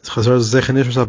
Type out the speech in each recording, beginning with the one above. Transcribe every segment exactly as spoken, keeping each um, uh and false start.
Gemara just brought a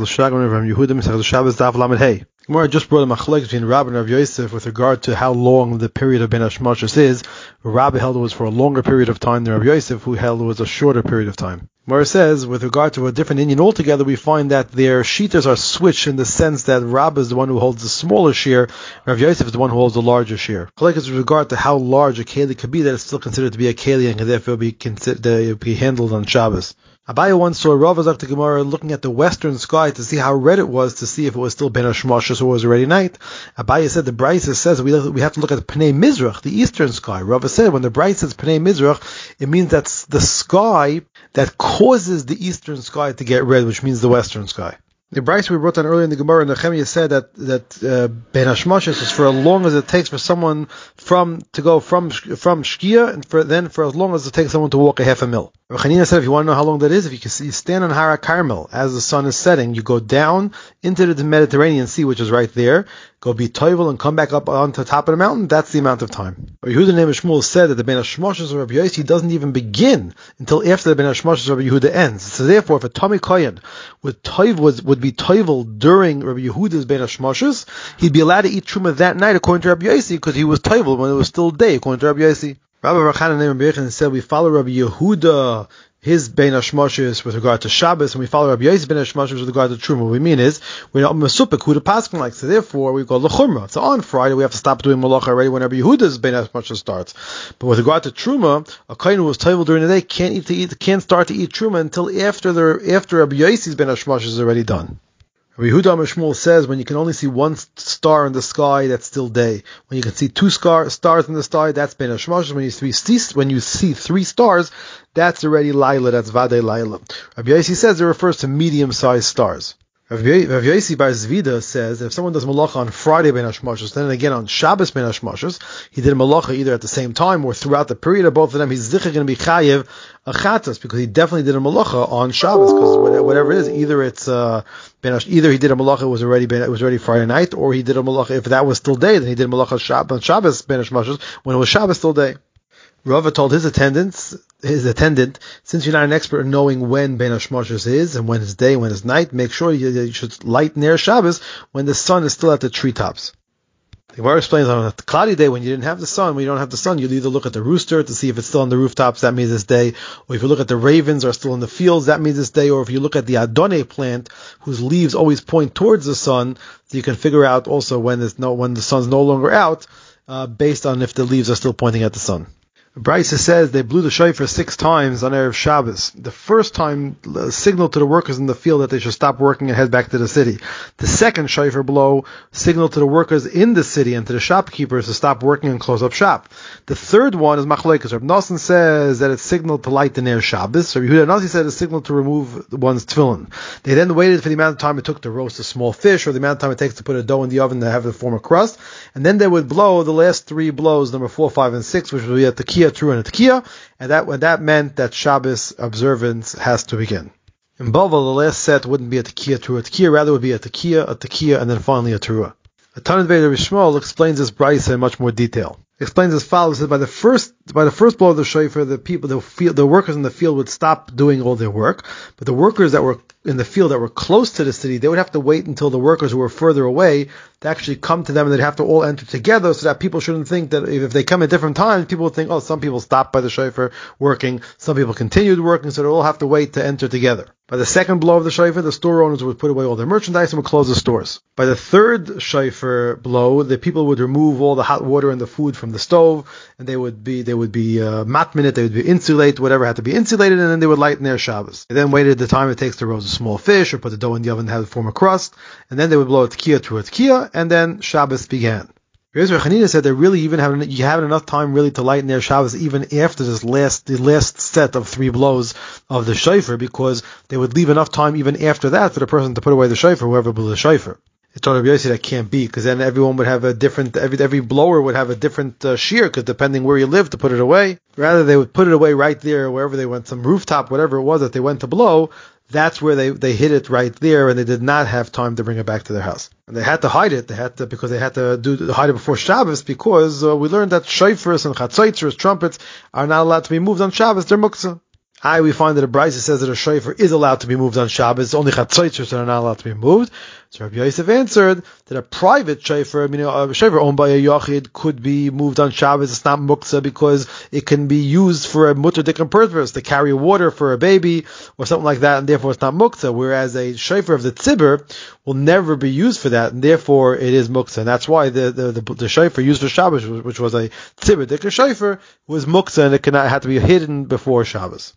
machlokes between Rabbi and Rav Yosef with regard to how long the period of Ben Hashmashos is. Rabbi held it was for a longer period of time than Rav Yosef, who held it was a shorter period of time. Gemara says, with regard to a different Indian altogether, we find that their shitas are switched in the sense that Rabbi is the one who holds the smaller shear, Rav Yosef is the one who holds the larger shear. Machlokes with regard to how large a keli could be, that it's still considered to be a keli and can therefore be considered be handled on Shabbos. Abaye once saw Rav Zakta Gemara looking at the western sky to see how red it was, to see if it was still Ben Hashmashos or was already night. Abaye said the Brisa says we we have to look at the Pnei Mizrach, the eastern sky. Rav said when the Brisa says Pnei Mizrach, it means that's the sky that causes the eastern sky to get red, which means the western sky. The Brisa we wrote down earlier in the Gemara, Nehemiah said that that uh, Ben Hashmashos is for as long as it takes for someone from to go from from Shkia, and for then for as long as it takes someone to walk a half a mil. Chanina said, if you want to know how long that is, if you can see, you stand on Hara Carmel as the sun is setting, you go down into the Mediterranean Sea, which is right there, go be toivel and come back up onto the top of the mountain. That's the amount of time. Yehuda name of Shmuel said that the Ben Hashmashos of Rabbi Yossi doesn't even begin until after the Ben Hashmashos of Rabbi Yehuda ends. So therefore, if a Tommy Kohen would toiv was would be toivel during Rabbi Yehuda's Ben Hashmashos, he'd be allowed to eat truma that night according to Rabbi Yossi, because he was toivel when it was still day according to Rabbi Yossi. Rabbi Rachanan and Rabbi Yechon said we follow Rabbi Yehuda, his Ben Hashmashos with regard to Shabbos, and we follow Rabbi Yossi Ben Hashmashos with regard to Truma. What we mean is we're not mesupik who the pasuk like. So therefore we go lechumra. So on Friday we have to stop doing malacha already when Rabbi Yehuda's Ben Hashmashos starts. But with regard to Truma, a kohen who was toivel during the day can't eat to eat can't start to eat Truma until after the after Rabbi Yossi's Ben Hashmashos is already done. Rabbi Yehuda Shmuel says when you can only see one star in the sky, that's still day. When you can see two star, stars in the sky, that's Ben Hashmashos. When you see when you see three stars, that's already Laila, that's Vadei Laila. Rabbi Yossi says it refers to medium-sized stars. Rav Yossi Bar Zvida says that if someone does malacha on Friday Ben Hashmashos, then again on Shabbos Ben Hashmashos, he did malacha either at the same time or throughout the period of both of them, he's zicha going to be chayev a chatas, because he definitely did a malacha on Shabbos, because whatever it is, either it's uh, ben, either he did a malacha it was already ben, it was already Friday night, or he did a malacha if that was still day, then he did a malacha on Shabbos Ben Hashmashos when it was Shabbos still day. Rava told his attendants, his attendant, since you're not an expert in knowing when Ben Hashmashos is and when it's day, when it's night, make sure you, you should light near Shabbos when the sun is still at the treetops. The Gemara explains on a cloudy day when you didn't have the sun, when you don't have the sun, you'll either look at the rooster to see if it's still on the rooftops, that means it's day, or if you look at the ravens are still in the fields, that means it's day, or if you look at the Adonai plant whose leaves always point towards the sun, so you can figure out also when it's no when the sun's no longer out, uh, based on if the leaves are still pointing at the sun. Brisa says they blew the shofar six times on Erev Shabbos. The first time uh, signaled to the workers in the field that they should stop working and head back to the city. The second shofar blow signaled to the workers in the city and to the shopkeepers to stop working and close up shop. The third one is machlokes. Rav Nosson says that it's signaled to light the Ner Shabbos. Rabbi Yehuda Nasi said it's signaled to remove one's tefillin. They then waited for the amount of time it took to roast a small fish, or the amount of time it takes to put a dough in the oven to have it form a crust, and then they would blow the last three blows, number four, five, and six, which would be at the Kiyah, True, and a Tekiah, and that that meant that Shabbos observance has to begin. In Bavel, the last set wouldn't be a Tekiah, True, a Tekiah, rather it would be a Tekiah, a Tekiah, and then finally a Teruah. A Tanit Veder Rishmol explains this brisa in much more detail. It explains as follows: that by the first by the first blow of the shofar, the people, the field, the workers in the field would stop doing all their work, but the workers that were in the field that were close to the city, they would have to wait until the workers who were further away to actually come to them, and they'd have to all enter together, so that people shouldn't think that if they come at different times, people would think, oh, some people stopped by the shofar working, some people continued working, so they'll all have to wait to enter together. By the second blow of the shofar, the store owners would put away all their merchandise and would close the stores. By the third shofar blow, the people would remove all the hot water and the food from the stove, and they would be they would be uh, matminit, they would be insulate, whatever had to be insulated, and then they would light in their Shabbos. They then waited the time it takes to roast a small fish or put the dough in the oven to have it form a crust, and then they would blow a tekiah to a tekiah, and then Shabbos began. Rabbi Chanina said they really even have you have enough time really to light in their Shabbos even after this last the last set of three blows of the shofar, because they would leave enough time even after that for the person to put away the shofar, whoever blew the shofar. It's told Rabbi Yossi that can't be, because then everyone would have a different, every every blower would have a different uh, shear, because depending where you live to put it away. Rather, they would put it away right there, wherever they went, some rooftop, whatever it was that they went to blow. That's where they, they hid it right there, and they did not have time to bring it back to their house. And they had to hide it. They had to, because they had to do hide it before Shabbos, because uh, we learned that shofars and chatzaitzers, trumpets, are not allowed to be moved on Shabbos. They're muktzah. I, we find that a Brisa says that a shofar is allowed to be moved on Shabbos. Only chatzaitzers are not allowed to be moved. So Rabbi Yosef answered that a private shofar, I mean, a shofar owned by a yachid, could be moved on Shabbos. It's not muktzah because it can be used for a mutter different purpose, to carry water for a baby or something like that, and therefore it's not muktzah. Whereas a shofar of the tzibur will never be used for that, and therefore it is muktzah. And that's why the the, the, the shofar used for Shabbos, which was a tzibur dikar shofar, was muktzah, and it cannot have to be hidden before Shabbos.